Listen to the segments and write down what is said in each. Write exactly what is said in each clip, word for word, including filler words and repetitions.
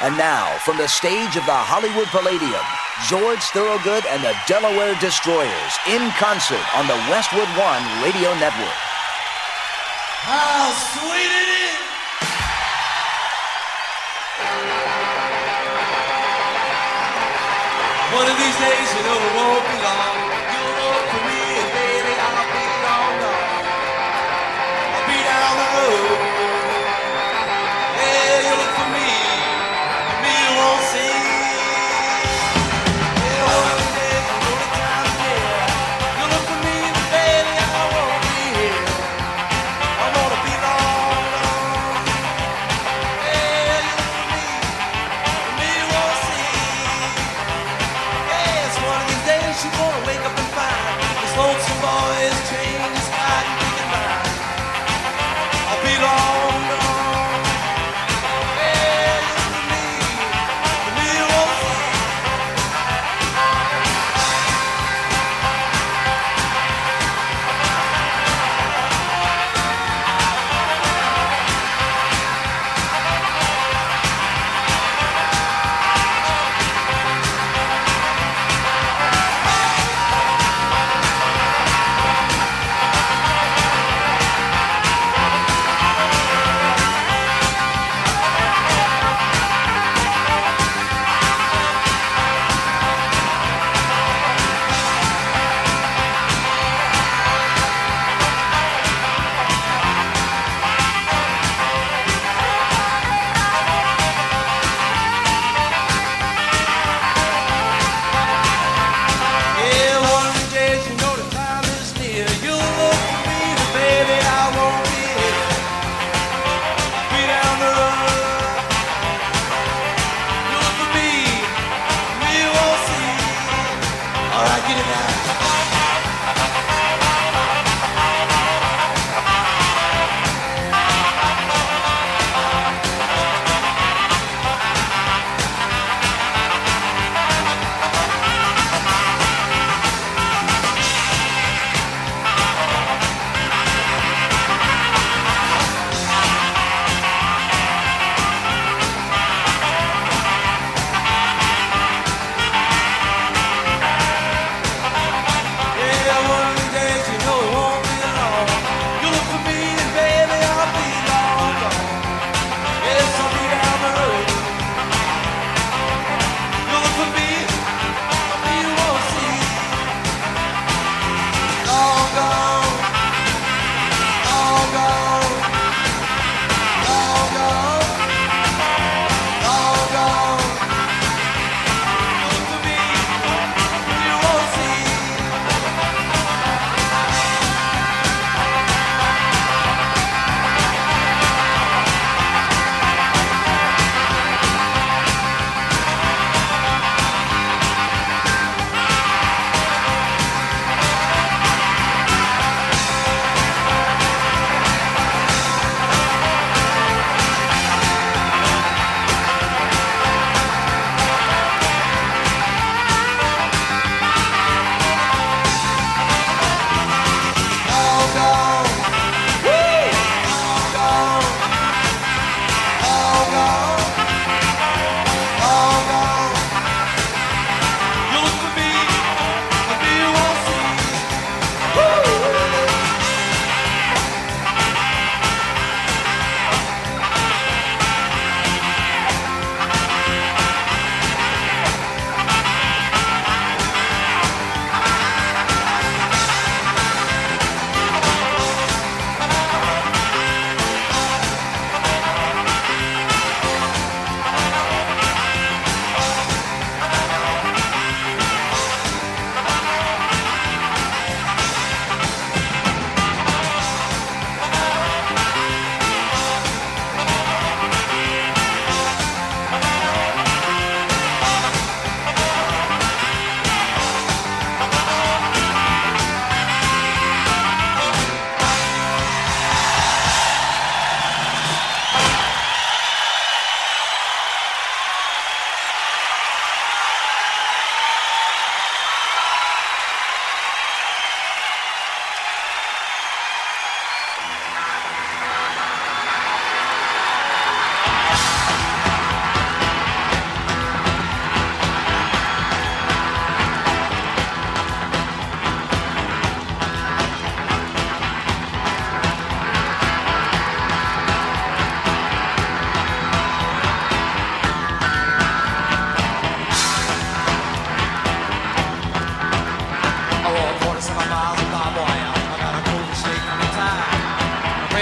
And now, from the stage of the Hollywood Palladium, George Thorogood and the Delaware Destroyers in concert on the Westwood One Radio Network. How sweet it is! One of these days, you know, it won't be long. You'll look for me, and baby, I'll be long gone. I'll be down the road. Yeah, you look for me, and me you won't see. Yeah, one of these days, you know the time of year. You look for me, but baby, I won't be here. I'm gonna be long gone. Yeah, you look for me, and me you won't see. One of these days she's gonna wake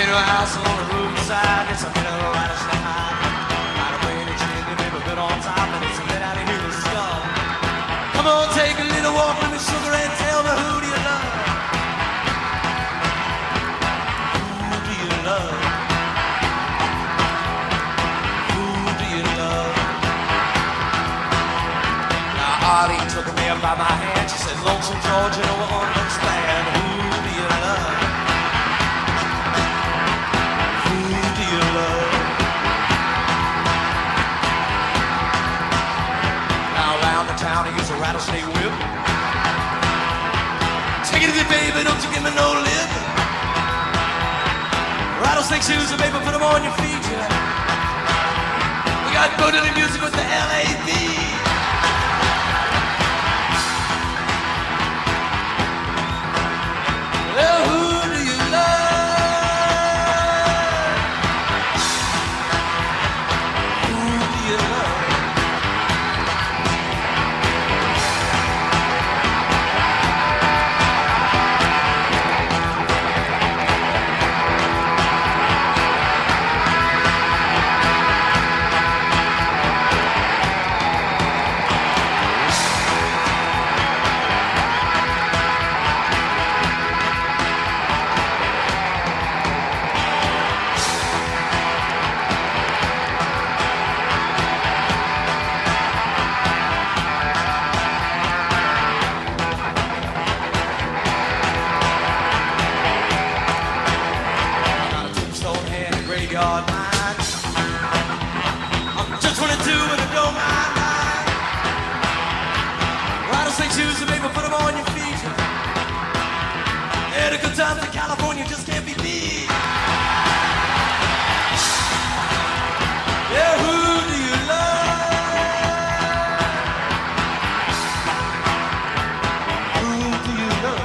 brand new house on the roadside. It's a middle of rattlesnake high. Got a brand new chimney, baby, put on top, and it's a let out of here with skull. Come on, take a little walk with me, sugar, and tell me who do you love? Who do you love? Who do you love? Now, Arlie took me up by my hand. She said, Lonesome George, you know what one looks bad. Who do you love? Who do you love? Now, around the town, I use a rattlesnake whip. Take it easy, baby, don't you give me no lip. Rattlesnake shoes, baby, put them on your feet, yeah. We got booty music with the L A B. Well, who do you love? Who do you love? Graveyard mine. I'm just twenty-two and I don't mind mine. Rattlesnake shoes, and baby, put them on your feet. Yeah, the good times in California just can't be beat. Yeah, who do you love? Who do you love?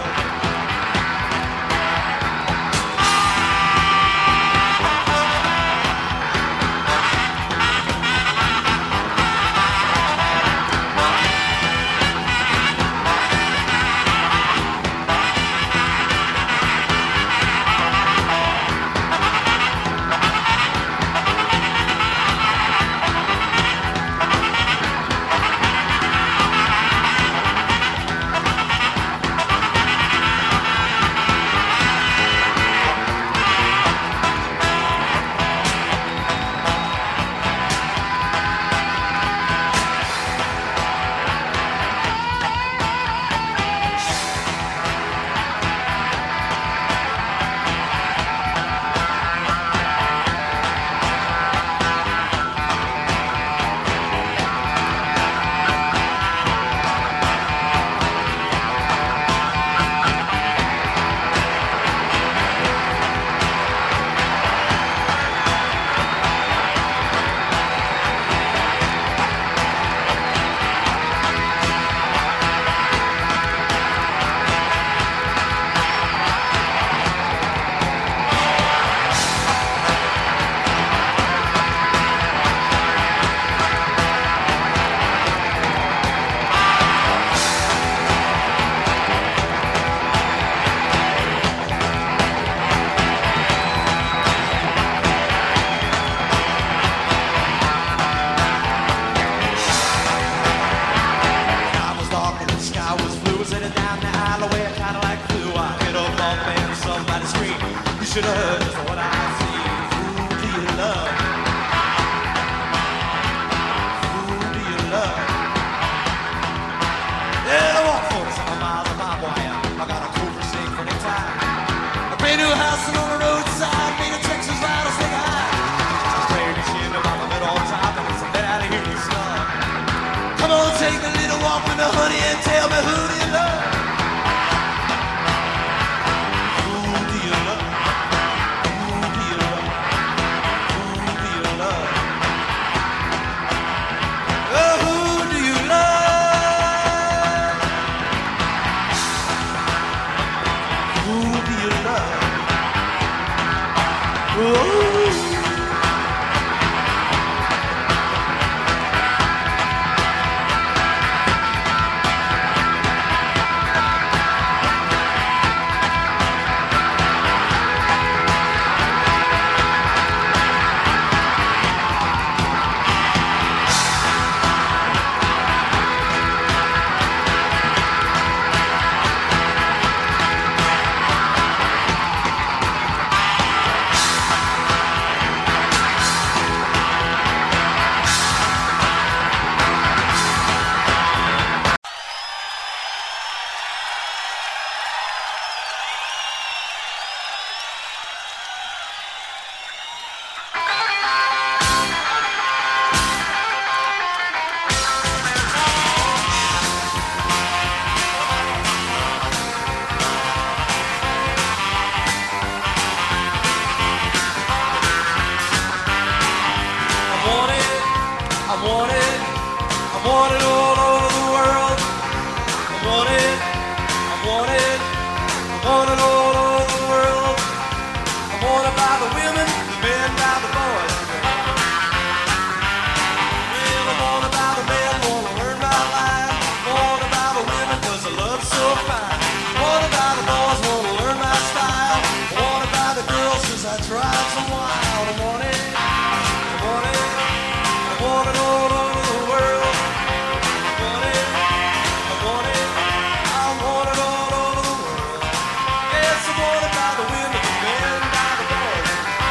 Should have heard just what I see. Who do you love? Who do you love? Yeah, I walk forty-seven miles of my boy. I got a Cobra snake for the time. A brand new house on the roadside, made of Texas rattlesnake high. Just sprayed the shit about the middle on top, and it's a bit out of here, you son. Come on, take a little walk with me, honey, and tell me who do you love? Who do you love? about the women, the men about the boys. Well, I'm all about the men, wanna learn my life. All about the women, cause the love's so fine. All about the boys, wanna learn my style. All about the girls, cause I tried some wild. I want it, I want it, I want it all over the world. I want it, I want it, I want it all over the world. Yes, I want it by the women, the men, by the boys.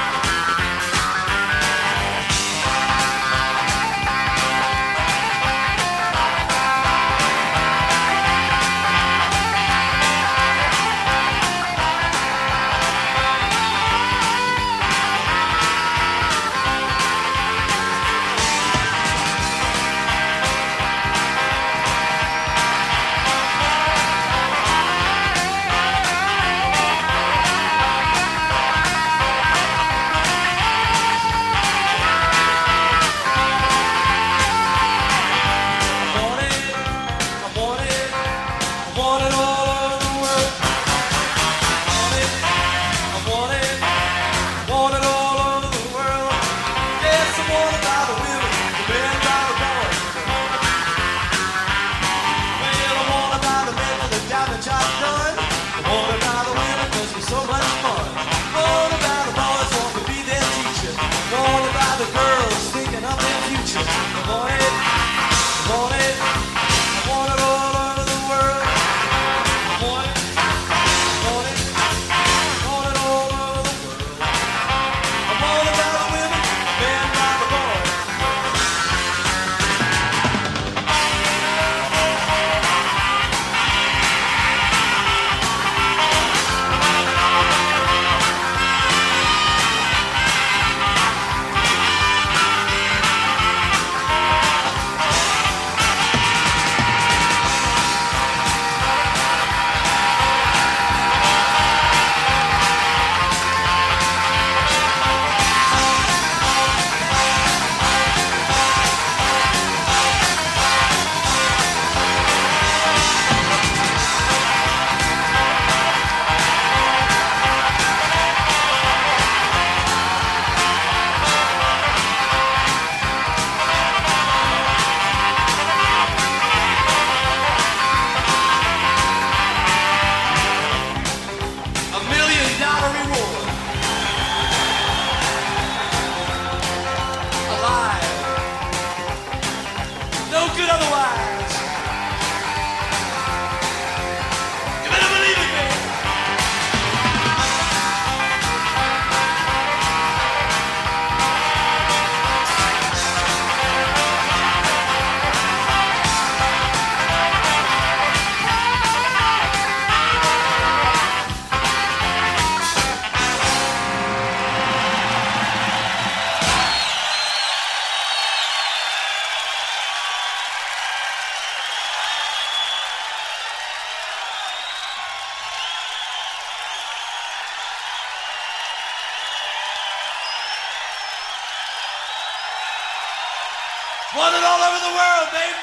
Wanted all over the world, baby.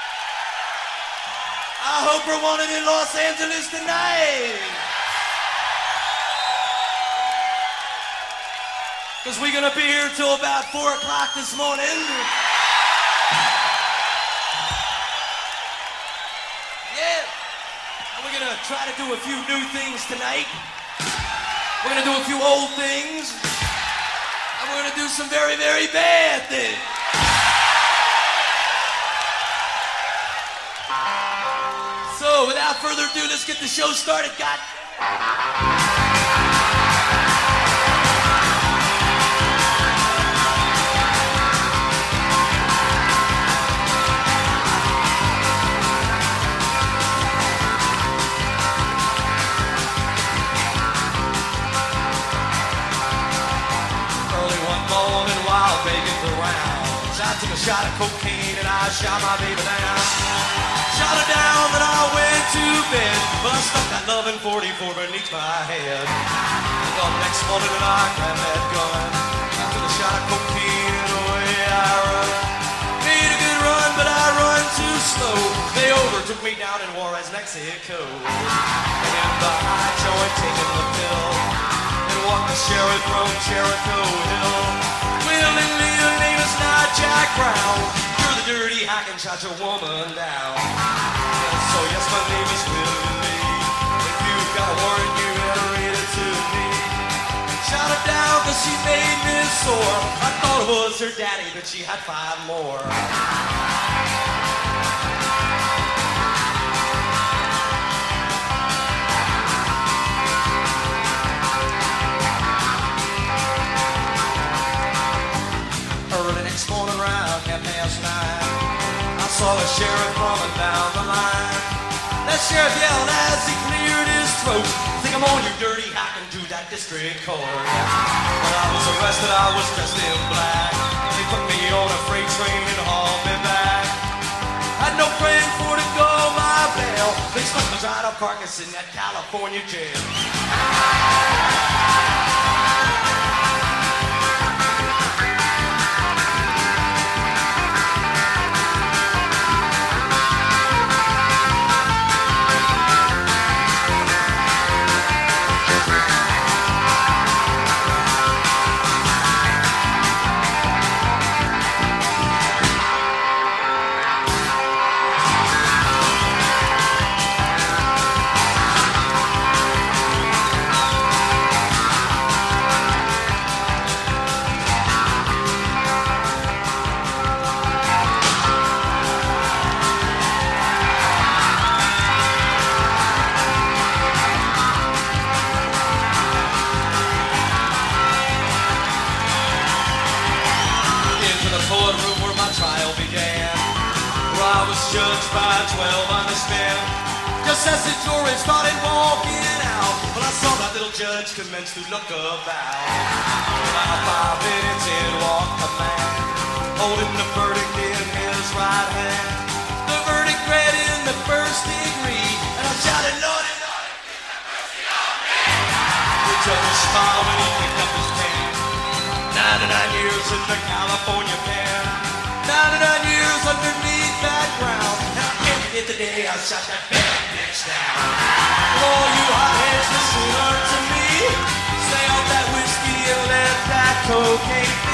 I hope we're wanted in Los Angeles tonight. Because we're going to be here till about four o'clock this morning. Yeah. And we're going to try to do a few new things tonight. We're going to do a few old things. And we're going to do some very, very bad things. So, without further ado, let's get the show started, God. Early one morning while baking the rounds, I took a shot of cocaine and I shot my baby down. Shot her down, then I went to bed, but I stuck that loving forty-four beneath my head. I got the next morning and I grabbed that gun. I took a shot of cocaine and away I run. Made a good run, but I run too slow. They overtook me down in Juarez, Mexico. And in the high joint, taking the pill. And walk the sheriff from Jericho Hill. Willingly, your name is not Jack Brown. You're the dirty hack and shot your woman down. So yes, my name is Willie. If you've got a warrant, you better read it to me. Shot her down cause she made me sore. I thought it was her daddy, but she had five more. Early next morning around half past nine, I saw the sheriff coming down the line. That sheriff yelled as he cleared his throat, "Think I'm on, you dirty hack, and do that district court." When I was arrested, I was dressed in black. They put me on a freight train and hauled me back. Had no friend for to go my bail. They stuck my dried up carcass in that California jail. Judged by twelve honest men. Just as the jury started walking out, well, I saw that little judge commence to look about. About five minutes in walked a man, holding the verdict in his right hand. The verdict read in the first degree, and I shouted, "Lordy, Lordy, keep that mercy on me." The judge smiled when he picked up his pen. ninety-nine years in the California pen. ninety-nine years underneath that ground, and I ended it the day I shot that bad bitch down. Oh, you hotheads, listen to me. Stay on that whiskey and let that cocaine be.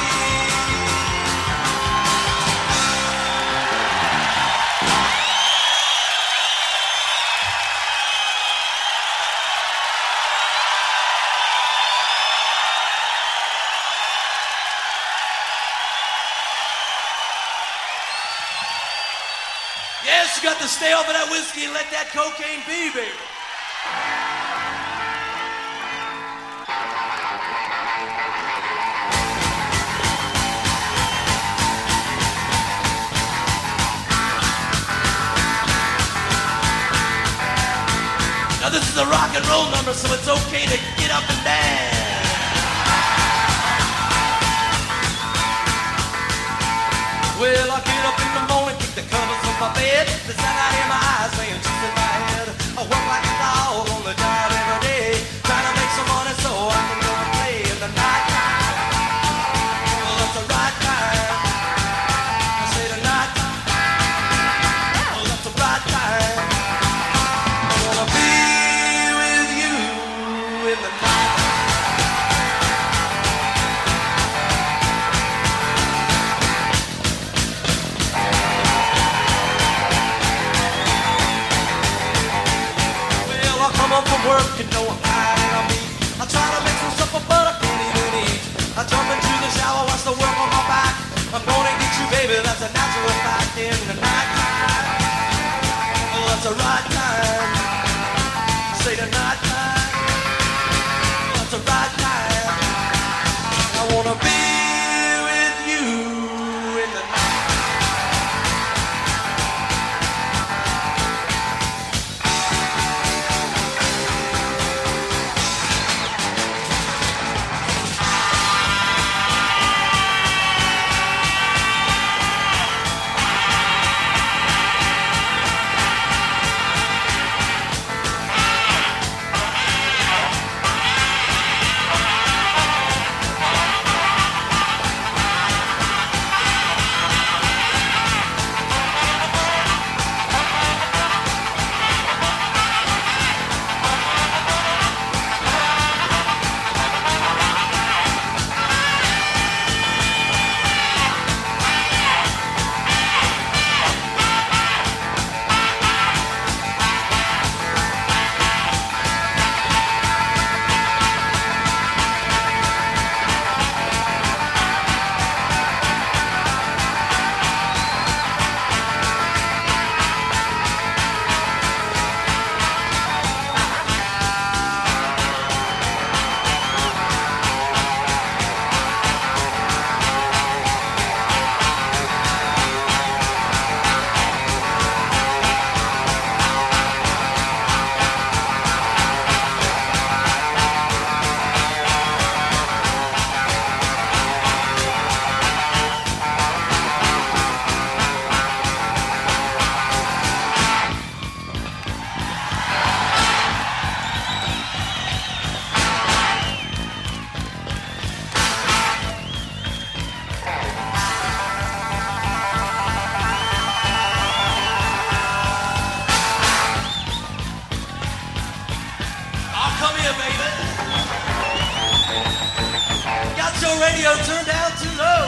Yes, you got to stay off of that whiskey and let that cocaine be, baby. Now this is a rock and roll number, so it's okay to get up and dance. Well, I get up in the morning, kick the covers off my bed. The sunlight in my eyes, playing tricks in my head. I work like a dog on the job every day, trying to make some money so I can go and play in the night time. Well, that's the right time. I say the night time. Well, that's the right time. I wanna be with you in the night. Up from work, you know I'm hiding on me. I try to make some supper, but I can't even eat. I jump into the shower, watch the work on my back. I'm gonna get you, baby, that's a natural fact. In the night time, well, that's the right time. Say the night time, well, that's the right time. I wanna be with you in the night. your radio turned down too low.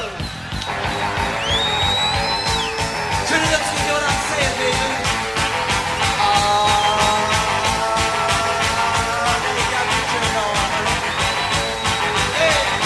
Turn it up so you know what I'm saying, baby. Ah, now you got me turned on. Yeah.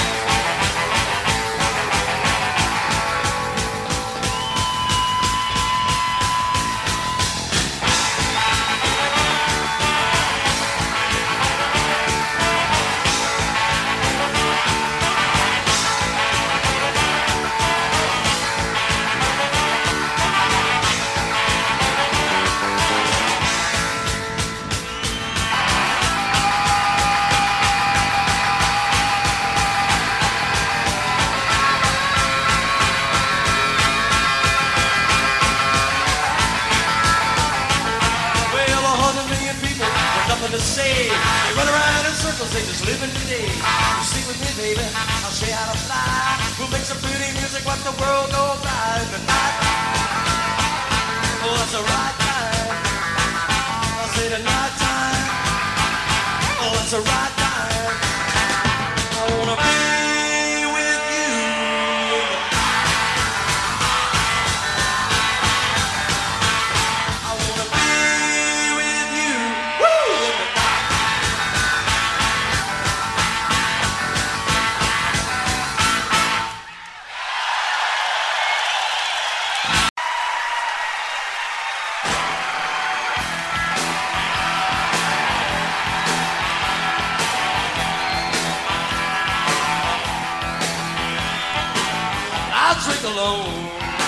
To say, they run around in circles, they just live in today. You sleep with me, baby, I'll show you how to fly. We'll make some pretty music, what the world goes by in the night. Oh, that's the right time. I'll say the night time. Oh, that's the right time. I wanna be with you. I wanna be with you. Woo! Drink alone,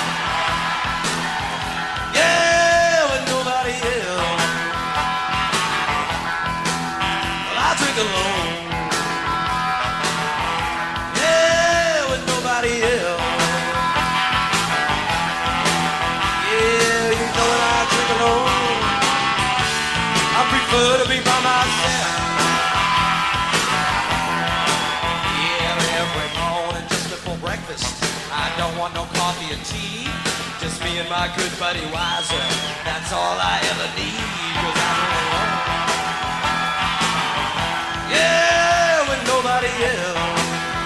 yeah, with nobody else. Well, I drink alone, yeah, with nobody else. Yeah, you know when I drink alone, I prefer to be by myself. Yeah, every morning just before breakfast, I don't want no coffee or tea, just me and my good buddy Wiser. That's all I ever need, 'cause I'm alone. Yeah, with nobody else.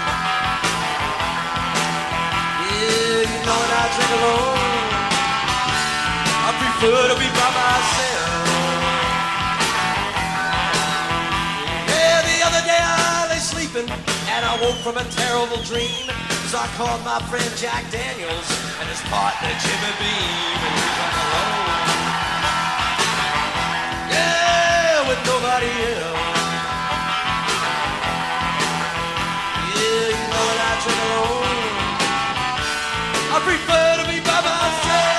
Yeah, you know when I drink alone, I prefer to be by myself. Yeah, the other day I lay sleeping and I woke from a terrible dream. So I called my friend Jack Daniels and his partner Jimmy Beam, and we went alone. Yeah, with nobody else. Yeah, you know when I drink alone, I prefer to be by myself.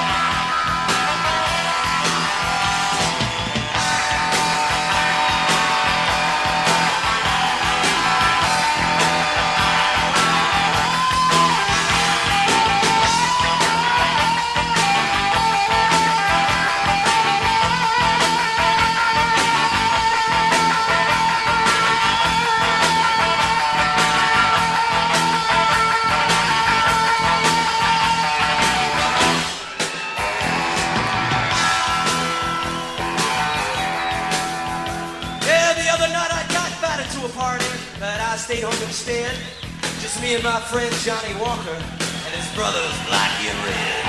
Stayed home instead, just me and my friend Johnny Walker and his brothers Blackie and Red.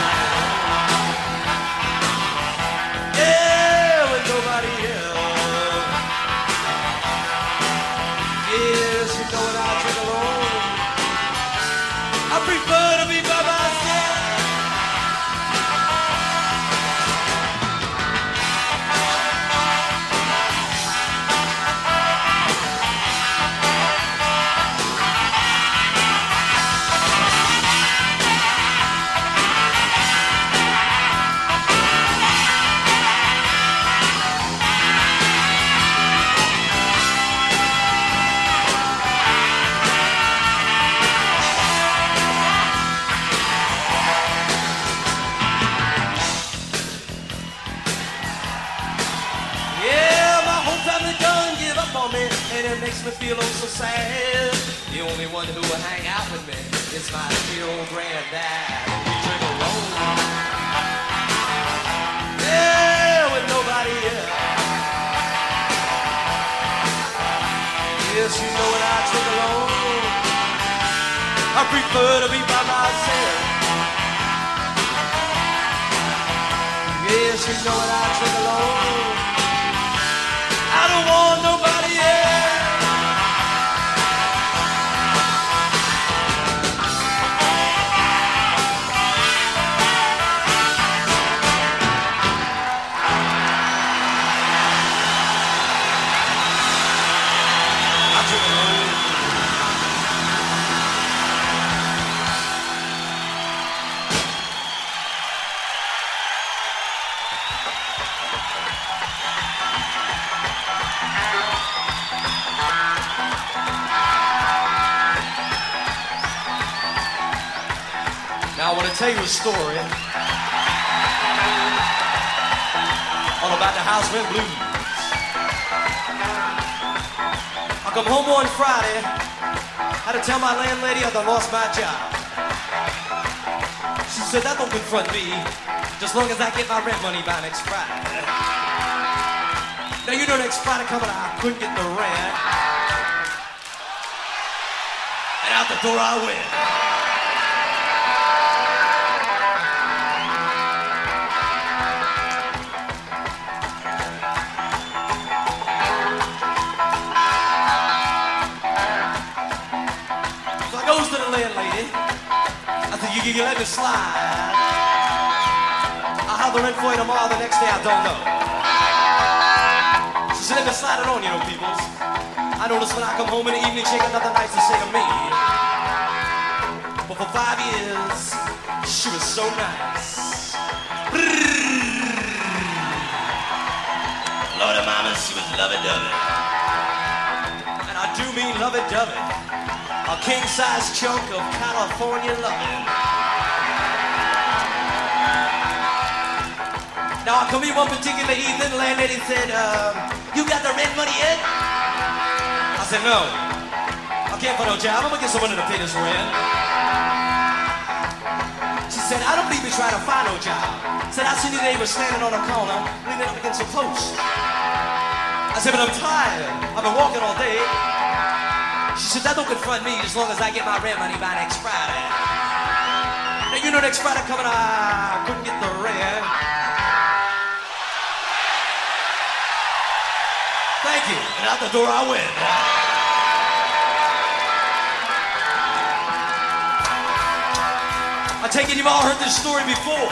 Yeah, with nobody else. Yes, you know when I drink alone, I prefer to be by myself. And it makes me feel oh so sad. The only one who will hang out with me is my dear old granddad. We drink alone, yeah, with nobody else. Yes, you know when I drink alone, I prefer to be by myself. Yes, you know what I drink alone. I don't want nobody else. Now I want to tell you a story all about the house rent blues. I come home on Friday, had to tell my landlady I done lost my job. She said that don't confront me, just long as I get my rent money by next Friday. Now you know next Friday coming, I couldn't get the rent, and out the door I went. You, you let me slide. I'll have the rent for you tomorrow, the next day I don't know. She said, let me slide it on, you know, peoples. I notice when I come home in the evening, she ain't got nothing nice to say to me. But for five years, she was so nice. Lord of mama, she was lovey-dovey. And I do mean lovey-dovey. A king-size chunk of California loving. Now I come in one particular evening, landlady said, um, you got the rent money yet? I said, no. I can't find no job, I'm gonna get someone to pay this rent. She said, I don't believe you trying to find no job. Said, I see your neighbor standing on a corner, leaning up against a post. I said, but I'm tired, I've been walking all day. She said, that don't confront me as long as I get my rent money by next Friday. Now you know next Friday coming, I couldn't get the rent. Thank you. And out the door I went. I take it you've all heard this story before.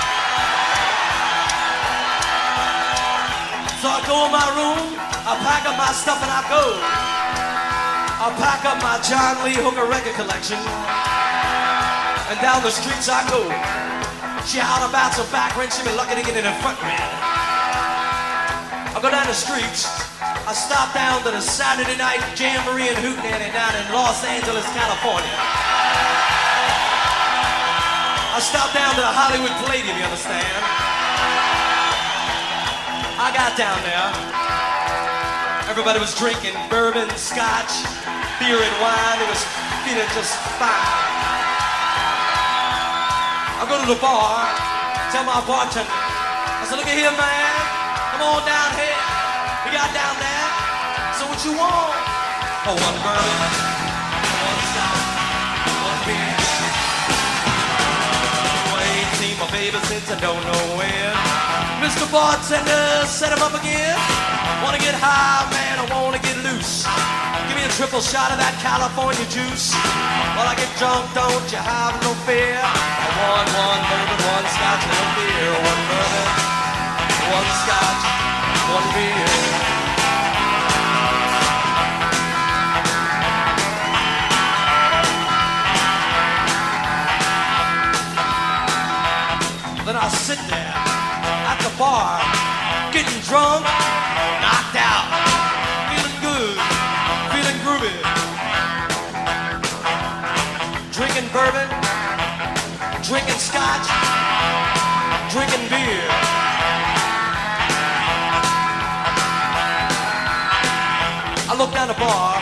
So I go in my room, I pack up my stuff and I go. I pack up my John Lee Hooker record collection. And down the streets I go. She out about some back rent, she been lucky to get in the front rent. I go down the streets. I stopped down to the Saturday night jamboree and hootenanny down in Los Angeles, California. I stopped down to the Hollywood Palladium, you understand? I got down there. Everybody was drinking bourbon, scotch, beer and wine. It was feeling just fine. I go to the bar, tell my bartender, I said, look at here, man. Come on down here. We got down there, so what you want? Oh, one bourbon, one scotch, one beer. Oh, I ain't seen my baby since I don't know when. Mister Bartender, set him up again. Wanna get high, man, I wanna get loose. Give me a triple shot of that California juice. While I get drunk, don't you have no fear. I want one bourbon, one scotch, one beer. One bourbon, one scotch, one beer. Then I sit there at the bar, getting drunk, knocked out, feeling good, feeling groovy. Drinking bourbon, drinking scotch, drinking beer. I look down the bar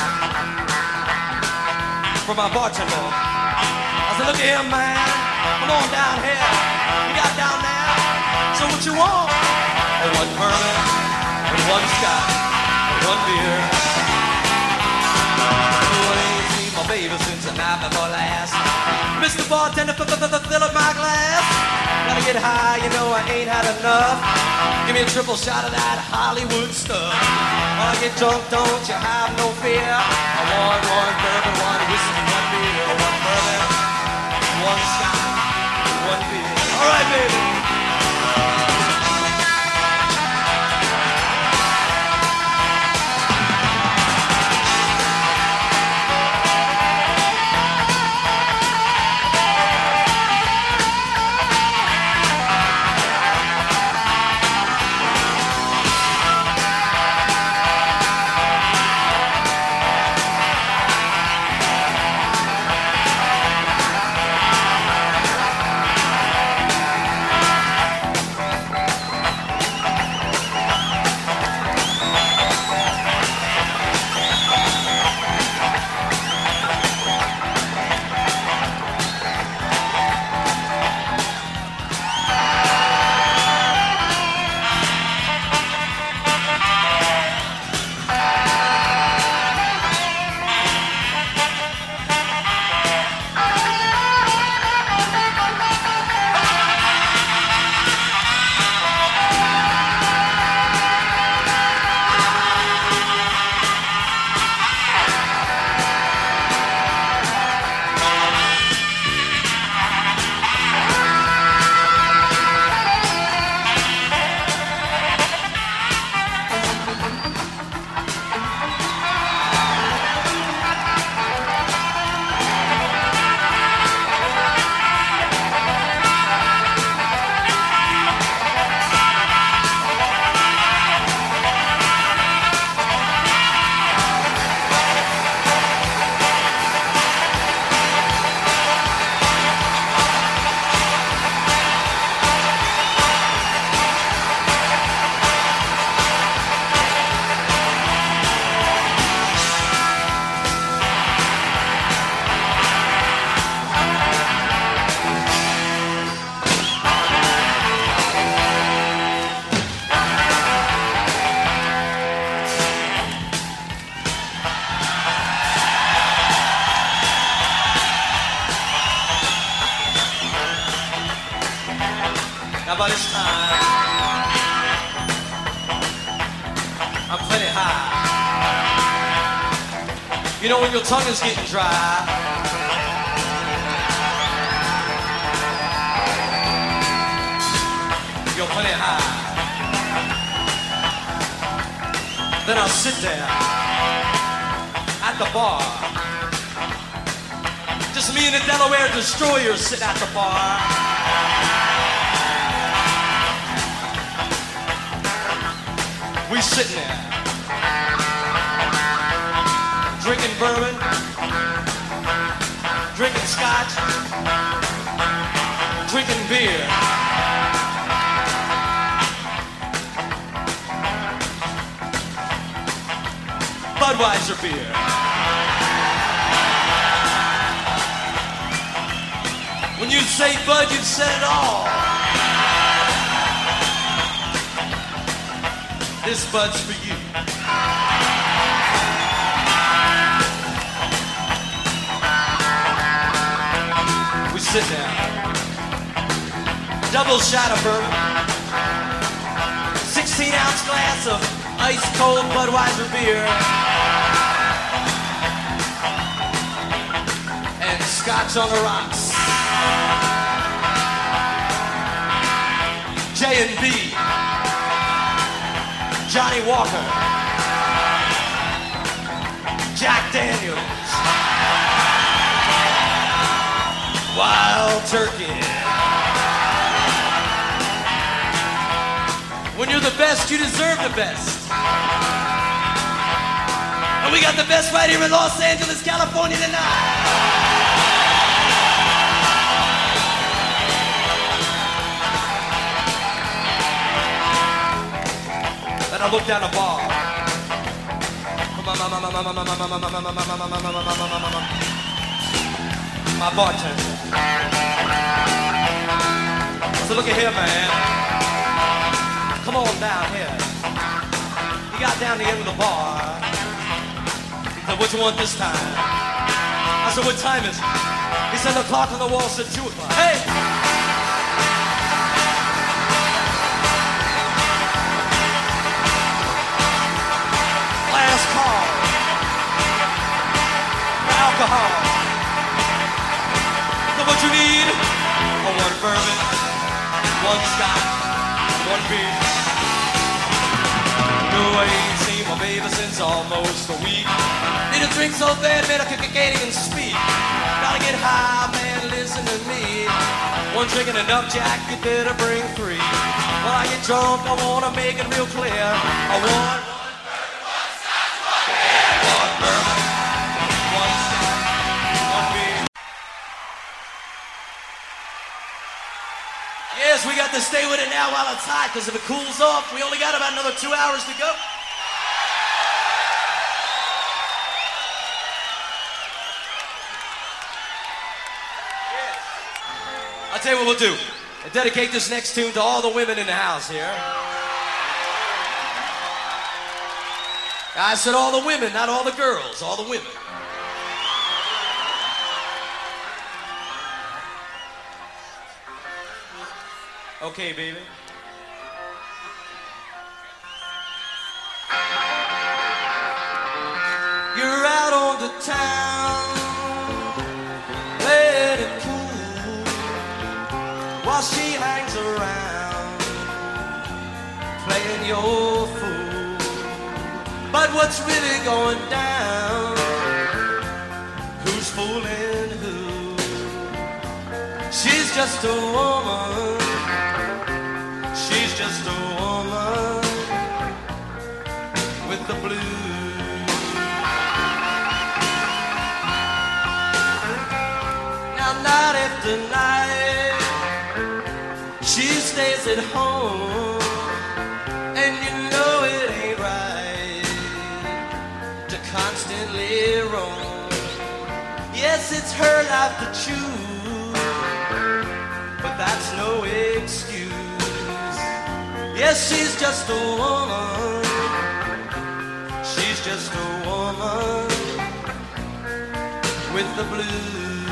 for my bartender. I said, look at him, man, come on down here. You got down there, so what you want? Oh, one bourbon, and one scotch, and one beer. Oh, I ain't seen my baby since the night before last. Mister Bartender, fill up my glass. Gotta get high, you know I ain't had enough. Give me a triple shot of that Hollywood stuff. While I get drunk, don't you have no fear. I want one bourbon, one whiskey, one beer, one bourbon, one scotch, one beer. All right, baby. By this time, I'm plenty high. You know when your tongue is getting dry, you're plenty high. Then I'll sit there at the bar. Just me and the Delaware Destroyer sit at the bar. We sitting there, drinking bourbon, drinking scotch, drinking beer. Budweiser beer. When you say Bud, you've said it all. This Bud's for you. We sit down. Double shot of bourbon. sixteen ounce glass of ice cold Budweiser beer. And scotch on the rocks. J and B. Johnny Walker, Jack Daniels, Wild Turkey. When you're the best, you deserve the best. And we got the best right here in Los Angeles, California tonight. Then I look down the bar. My bartender. So look at here, man. Come on down here. He got down to the end of the bar. He said, what you want this time? I I said, what time is it? He said, the clock on the wall said two o'clock. Hey! Last call for alcohol. So what you need? Oh, one bourbon, one scotch, one beer. No, I ain't seen my baby since almost a week. Need a drink so bad, man, I can't even speak. Gotta get high, man, listen to me. One drink and enough, Jack, you better bring three. When I get drunk, I wanna make it real clear. I want one bourbon, one scotch, one beer. Yes, we got to stay with it now while it's hot, because if it cools off, we only got about another two hours to go. I'll tell you what we'll do. I'll dedicate this next tune to all the women in the house here. I said all the women, not all the girls, all the women. Okay, baby. You're out on the town, let it cool, while she hangs around, playing your fool. But what's really going down? Who's fooling who? She's just a woman. She's just a woman with the blues. Now night after night, she stays at home, and you know it ain't right to constantly roam. Yes, it's her life to choose, but that's no excuse. Yes, she's just a woman. She's just a woman with the blues.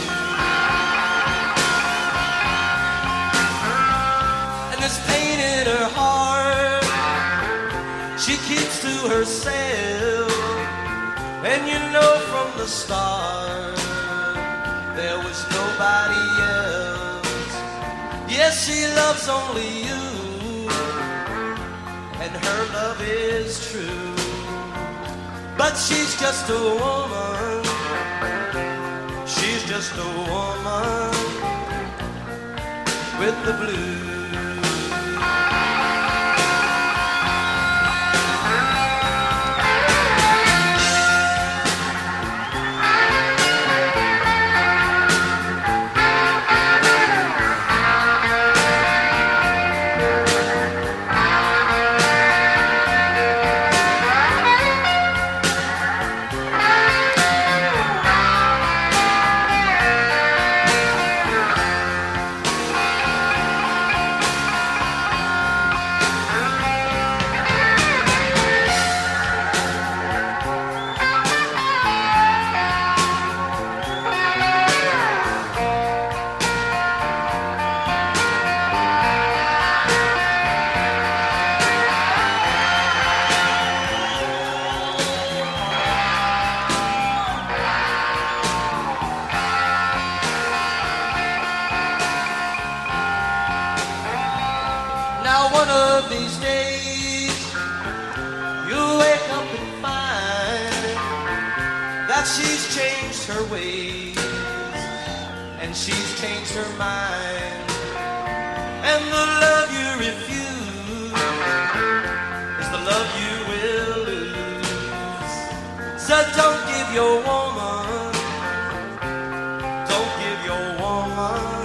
And this pain in her heart she keeps to herself. And you know from the start there was nobody else. Yes, she loves only you, and her love is true. But she's just a woman. She's just a woman with the blues. She's changed her ways, and she's changed her mind, and the love you refuse is the love you will lose. So don't give your woman, don't give your woman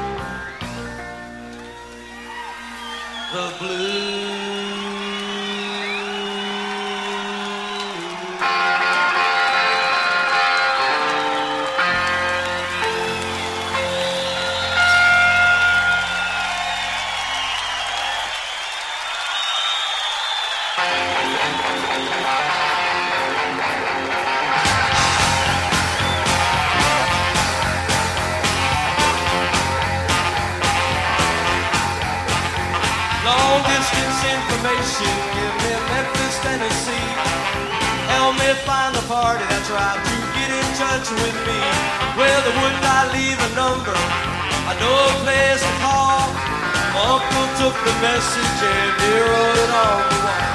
the blues. information, give me Memphis, Tennessee. Help me find the party that tried to get in touch with me. Well, they would not leave a number, I know a place to call. My uncle took the message and he wrote it on the wall.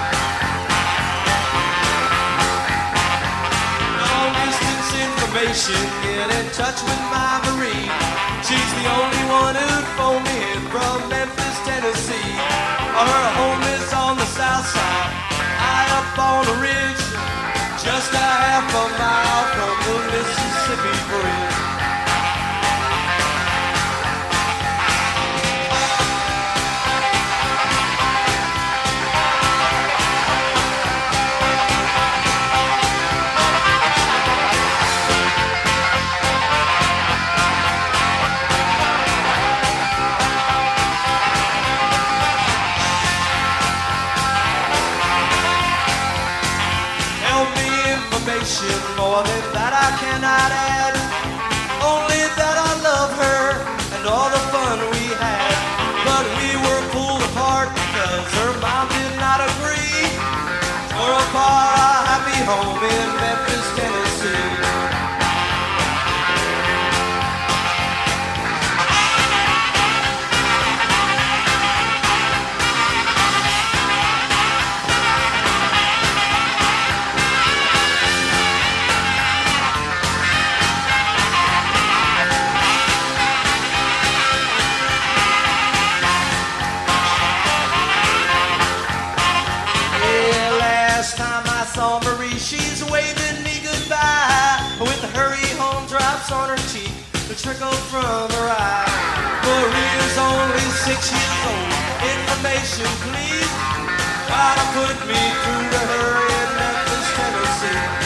Long distance information, get in touch with my Marie. She's the only one who'd phone me in from Memphis, Tennessee. Her home is on the south side, high up on a ridge, just a half a mile from the Mississippi Bridge. More than that I cannot add, only that I love her and all the fun we had. But we were pulled apart because her mom did not agree. Tore apart our happy home in Memphis, Tennessee. She's waving me goodbye with the hurry home drops on her cheek, the trickle from her eye. Maria's only six years old. Information, please. Try to put me through to her in Memphis, Tennessee.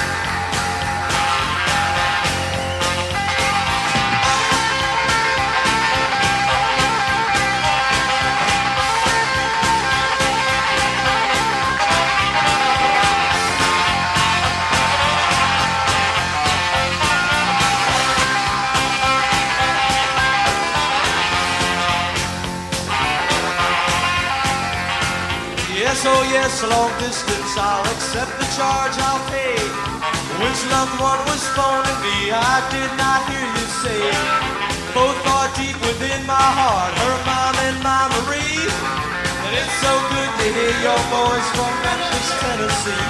Yes, oh yes, long distance, I'll accept the charge, I'll pay. Which loved one was phoning me, I did not hear you say. Both are deep within my heart, her mom and my Marie. And it's so good to hear your voice from Memphis, Tennessee.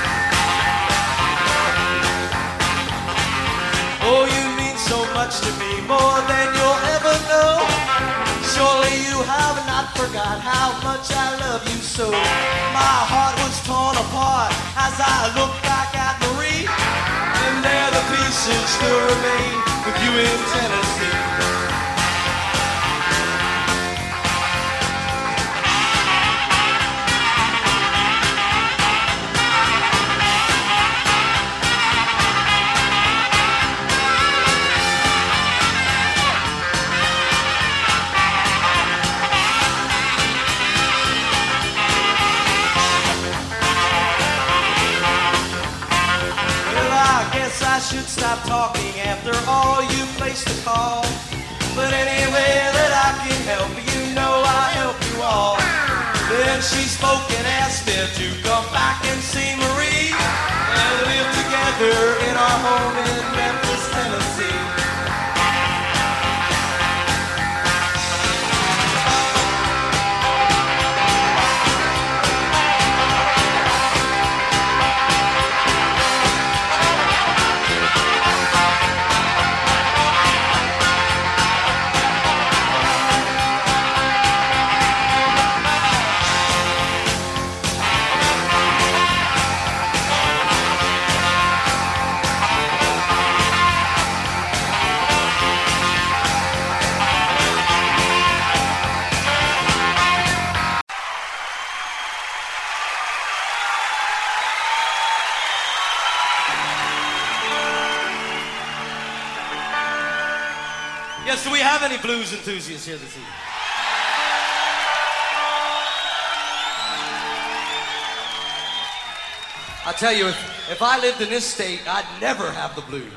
Oh, you mean so much to me, more than you'll ever know. Surely you have not forgot how much I love you so. My heart was torn apart as I look back at Marie, and there the pieces still remain with you in Tennessee. I should stop talking after all you placed the call. But any way that I can help, you know I help you all. Then she spoke and asked me to come back and see Marie and live together in our home in Memphis, Tennessee. Yes, do we have any blues enthusiasts here this evening? I tell you, if, if I lived in this state, I'd never have the blues.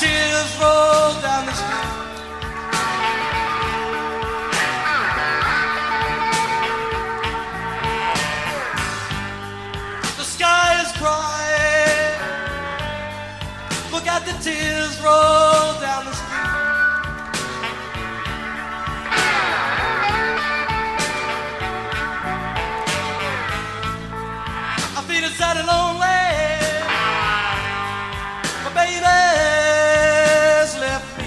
tears roll down the street. The sky is crying. Look at the tears roll down the street. I'm feeling sad and lonely. My baby's left me.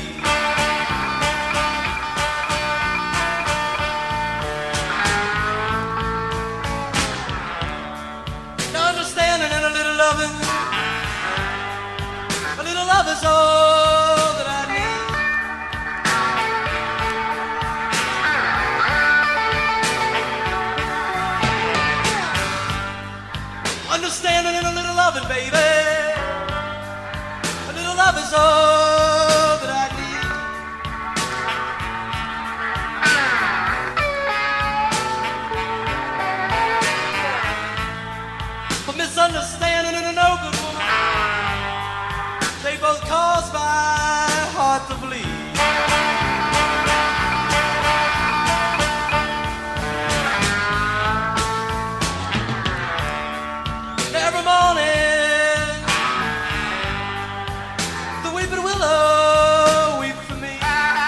No understanding and a little loving. A little love is all that I need. Understanding and a little loving, baby. A little love is all that I need. But misunderstanding and a no good woman, they both cause my heart to bleed. Every morning, the weeping willow weep for me.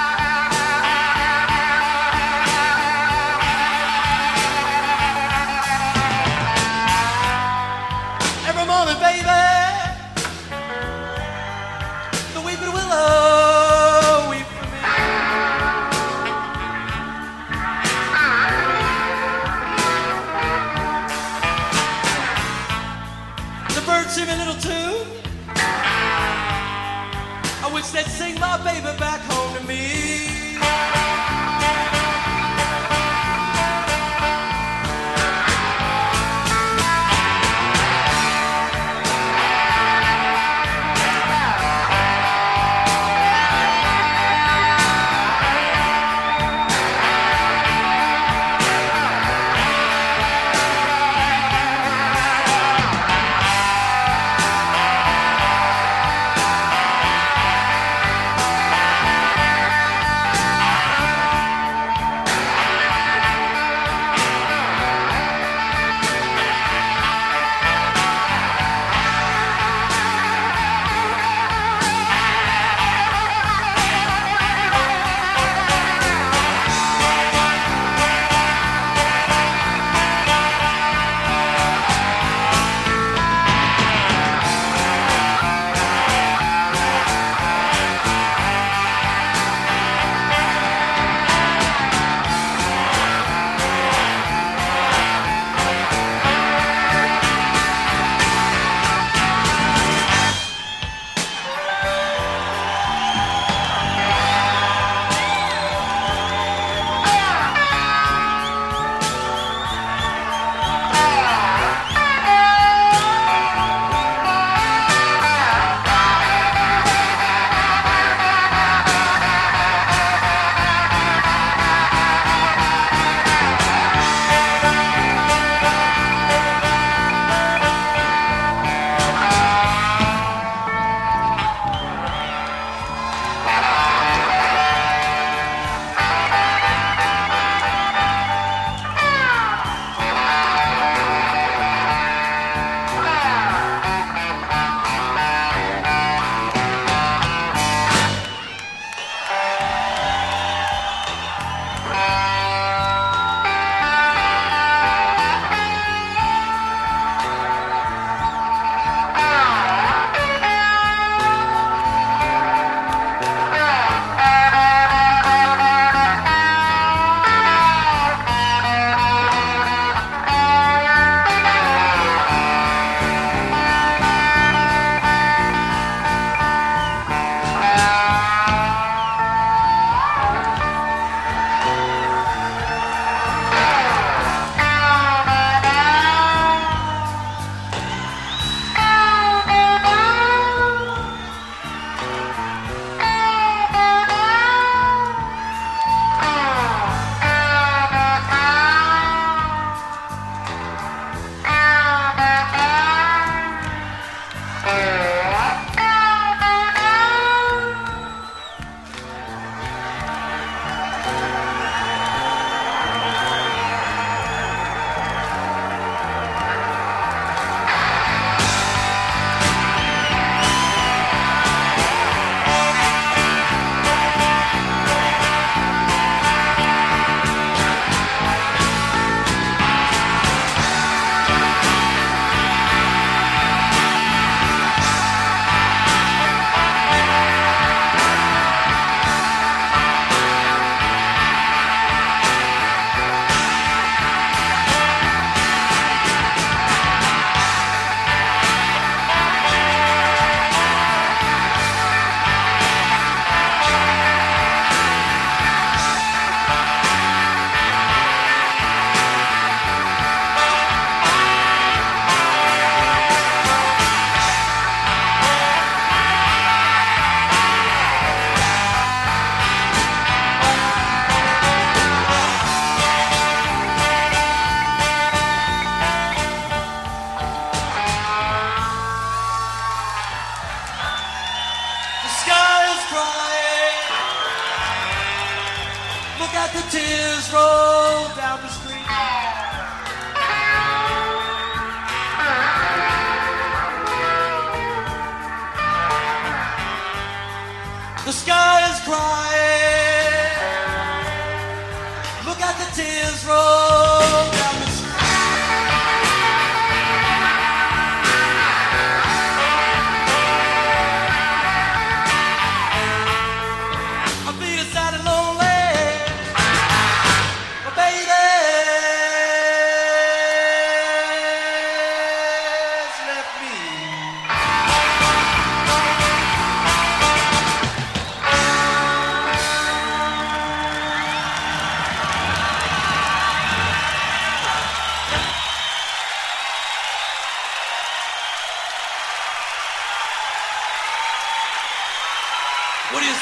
Every morning, baby, the weeping willow weep for me. The birds sing a little tune. I wish they'd sing my baby back home to me.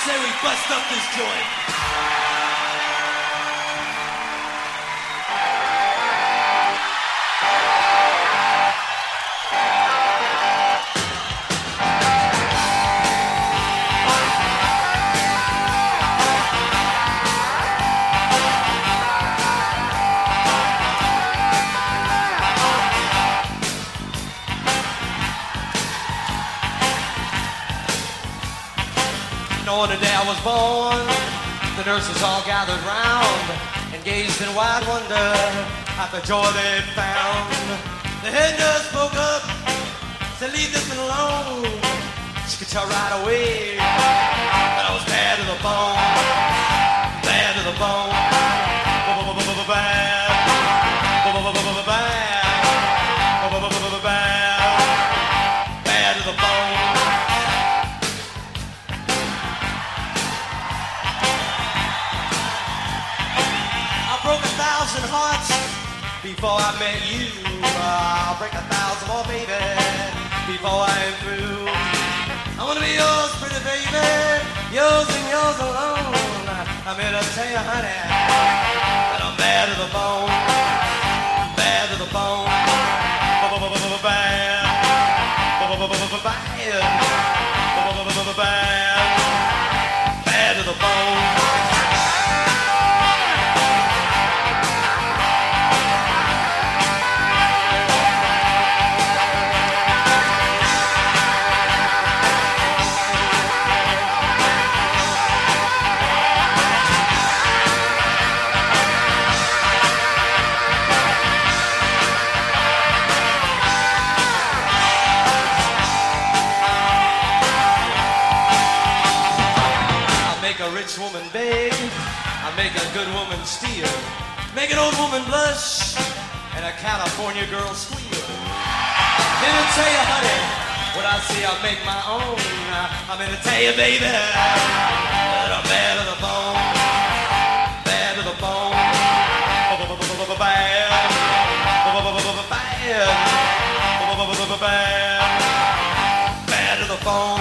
say we bust up this joint. On the day I was born, the nurses all gathered round and gazed in wide wonder at the joy they'd found. The head nurse spoke up, said, "Leave this one alone." She could tell right away that I was bad to the bone, bad to the bone, bad, bad, bad, bad to the bone. Hearts before I met you. I'll break a thousand more, baby, before I am through. I wanna be yours, pretty baby, yours and yours alone. I'm here to tell you, honey, that I'm bad to the bone, bad to the bone, bad, bad, bad, bad to the bone. Woman beg, I make a good woman steal, make an old woman blush, and a California girl squeal. Didn't tell you, honey, what I see I make my own. I'm gonna tell you, baby, that I'm bad to the bone, bad to the bone, bad, bad, bad, bad to the bone.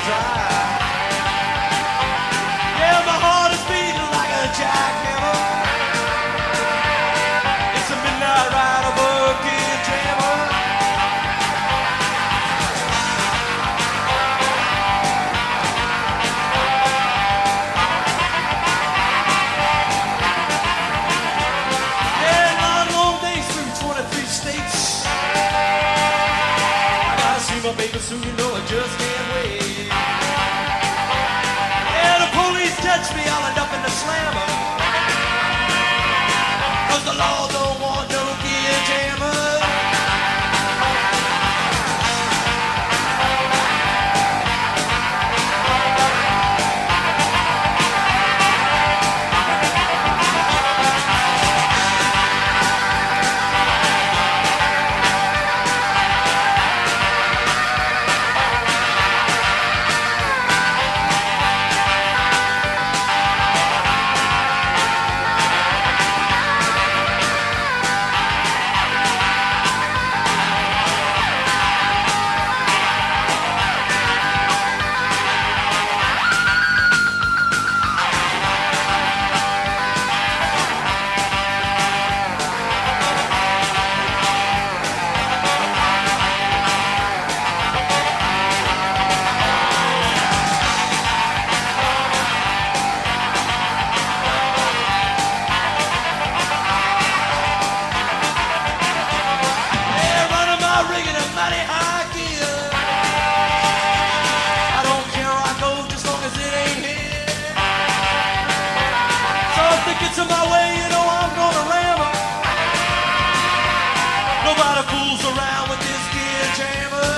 overdrive. Yeah, my heart is beating like a jackhammer. It's a midnight ride of a kid jammer. Yeah, nine long days through twenty-three states. I gotta see my baby soon, you know I just can't wait. Yeah, the police touch me, I'll end up in the slammer. Cause the law don't want no kid jammer. Yeah, running my rig in a mighty high gear. I don't care where I go, just long as it ain't here. So if it gets in my way, you know I'm gonna ram her. Nobody fools around with this kid jammer.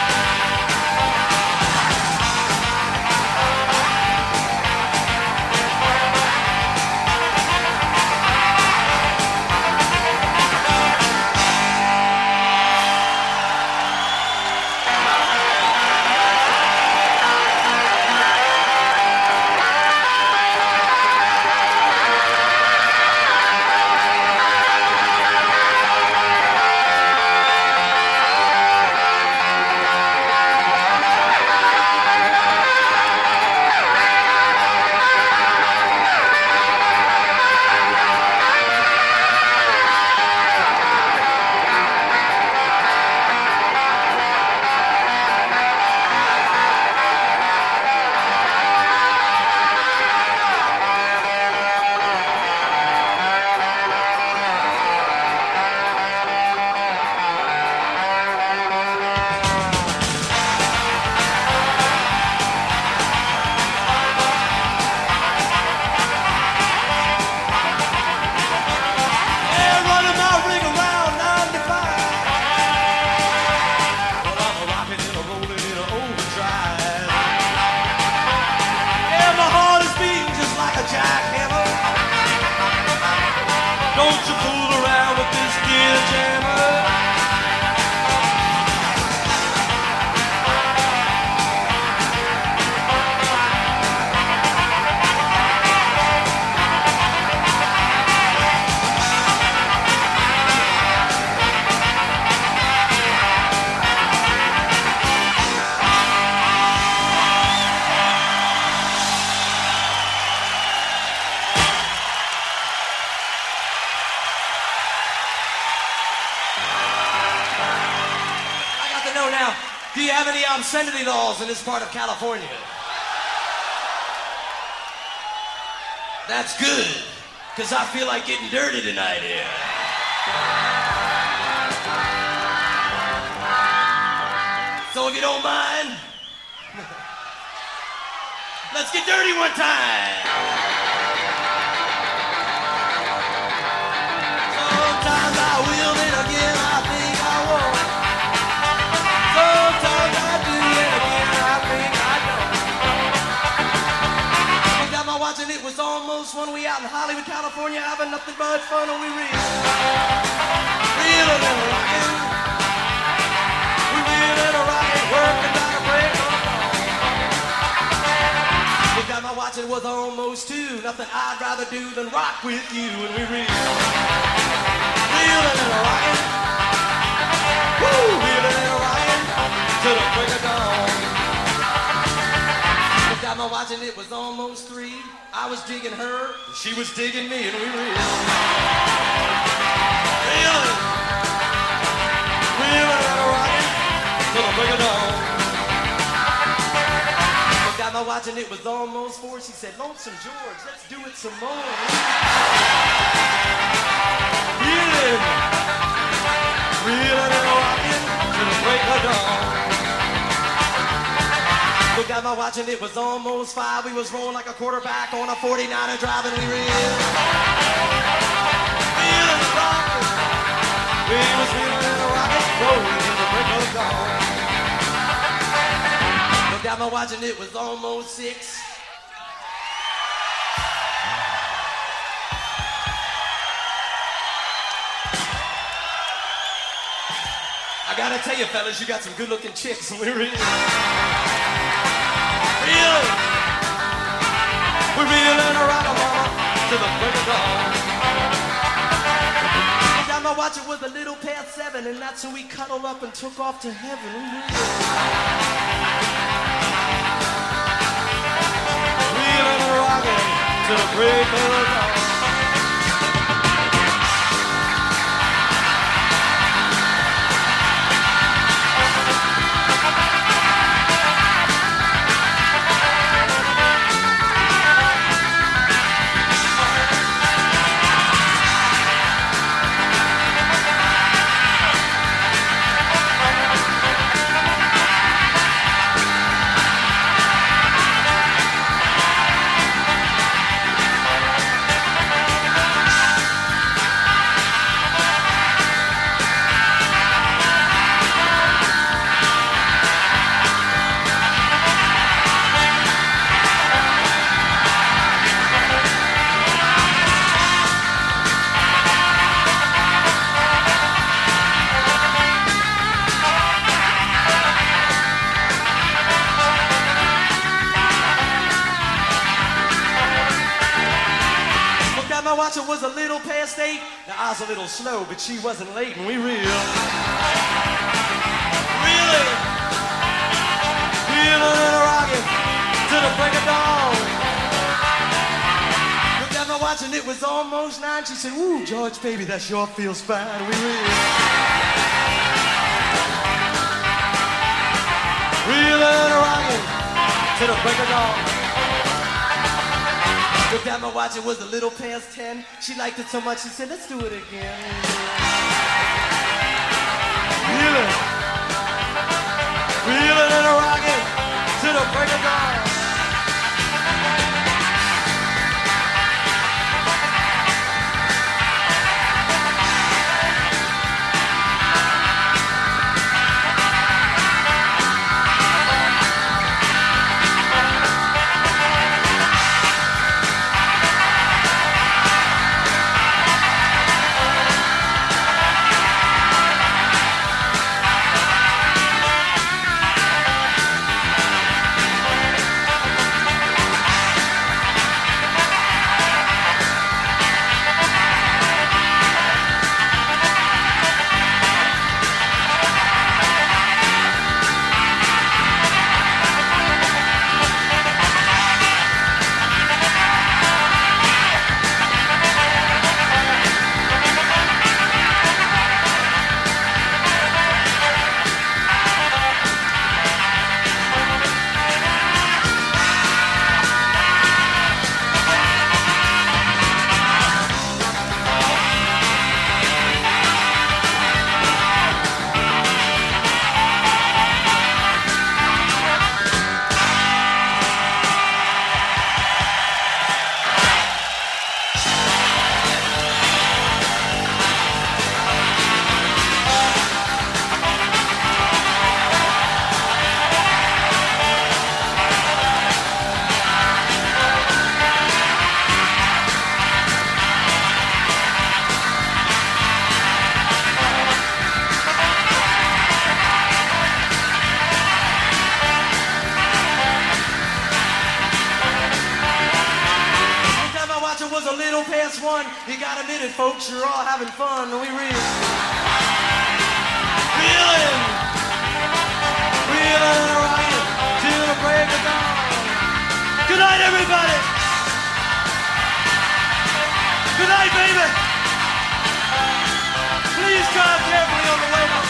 Yeah, running my rig around ninety-five. Well, I'm a rocking and a rolling in a overdrive. Yeah, my heart is beating just like a jackhammer. Don't you fool around with this kid jammer. I got to know now, do you have any obscenity laws in this part of California? That's good, because I feel like getting dirty tonight here. So if you don't mind, let's get dirty one time. Sometimes I will, and again I think I won't. Sometimes I do, and again I think I don't. I got my watch and it was almost when we out in Hollywood, California, having nothing but fun, and we real, reeling and rocking. We reeling and rocking, working down a break on dawn. We got my watch and it was almost two. Nothing I'd rather do than rock with you, and we reel, reeling and rocking. Woo, reeling and rocking till the break of dawn. my watch and it was almost three. I was digging her, and she was digging me, and we reeled. Reeling, reeling and rocking till the break of dawn. I got my watch and it was almost four. She said, Lonesome George, let's do it some more. Reeling, reeling and rocking till the break of dawn. Look at my watch and it was almost five. We was rolling like a quarterback on a forty-niner drive and we reeled. Reeling and rocking. We was reeling and rocking, rolling till the break of dawn. Look at my watch and it was almost six. I gotta tell you fellas, you got some good looking chicks and we reeled. Reeling, we're reeling around the mama to the break of dawn. Down my watch it was a little past seven, and that's when we cuddled up and took off to heaven. Reeling and rocking to the break of dawn. It was a little past eight. Now I was a little slow, but she wasn't late, and we reeled. Reeling, reeling and rocking to the break of dawn. Looked at my watch and it was almost nine. She said, "Ooh, George, baby, that sure feels fine." And we reeled. Reeling and rocking to the break of dawn. Looked at my watch, it was a little past ten. She liked it so much, she said, let's do it again. Reeling, reeling and rocking to the break of dawn. One, you gotta admit it, folks, you're all having fun, and we real. Reeling, reeling and rocking till the break of dawn. night, everybody. Good night, baby. Please drive carefully on the way home.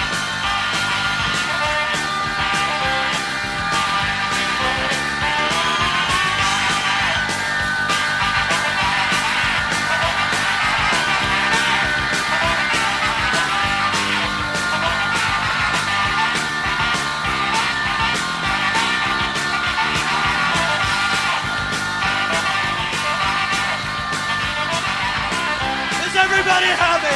Everybody happy?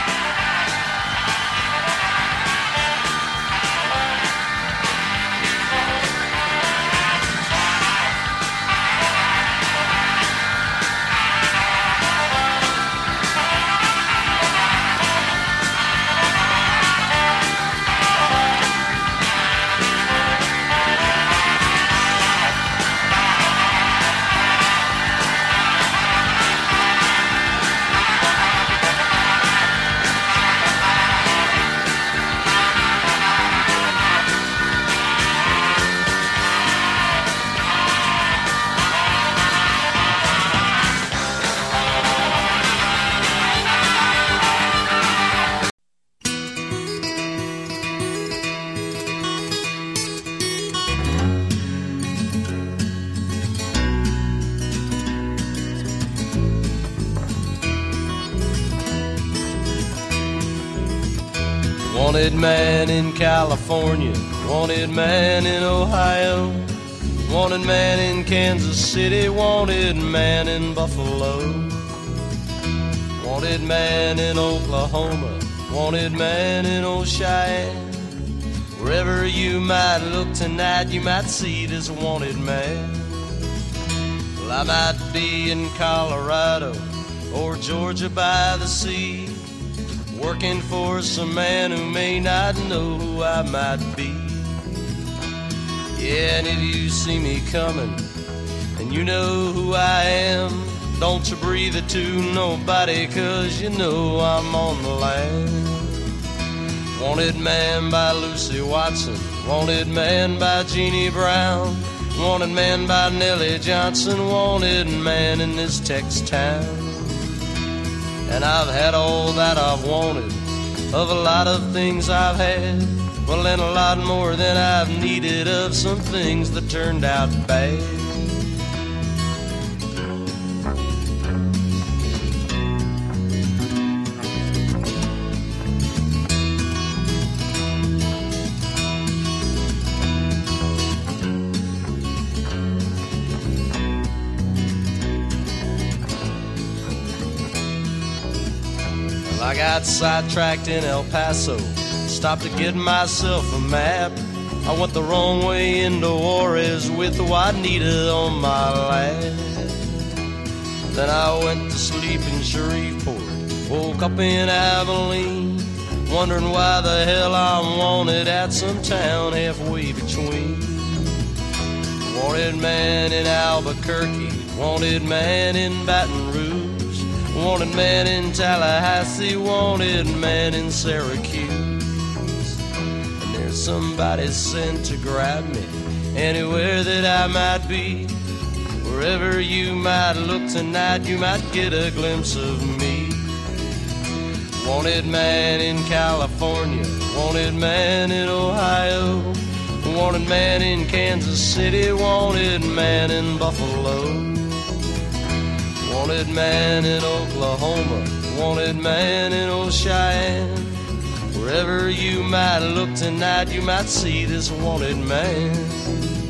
Wanted man in California, wanted man in Ohio, wanted man in Kansas City, wanted man in Buffalo, wanted man in Oklahoma, wanted man in old Cheyenne. Wherever you might look tonight, you might see this wanted man. Well, I might be in Colorado or Georgia by the sea, working for some man who may not know who I might be. Yeah, and if you see me coming and you know who I am, don't you breathe it to nobody, 'cause you know I'm on the land. Wanted man by Lucy Watson, wanted man by Jeannie Brown, wanted man by Nellie Johnson, wanted man in this Tex town. And I've had all that I've wanted, of a lot of things I've had, well, and a lot more than I've needed of some things that turned out bad. I got sidetracked in El Paso, stopped to get myself a map. I went the wrong way into Juarez with Juanita on my lap. Then I went to sleep in Shreveport, woke up in Abilene, wondering why the hell I'm wanted at some town halfway between. Wanted man in Albuquerque, wanted man in Baton Rouge, wanted man in Tallahassee, wanted man in Syracuse. And there's somebody sent to grab me anywhere that I might be. Wherever you might look tonight, you might get a glimpse of me. Wanted man in California, wanted man in Ohio, wanted man in Kansas City, wanted man in Buffalo, wanted man in Oklahoma, wanted man in old Cheyenne. Wherever you might look tonight, you might see this wanted man.